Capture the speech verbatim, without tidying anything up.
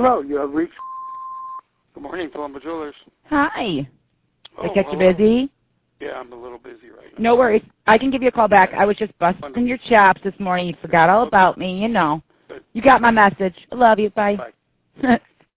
Hello, you have reached... Good morning, Palumbo Jewelers. Hi. Oh, Did I catch you hello. busy? Yeah, I'm a little busy right now. No worries. I can give you a call back. I was just busting your chops this morning. You forgot all about me, you know. Good. You got my message. I love you. Bye. Bye.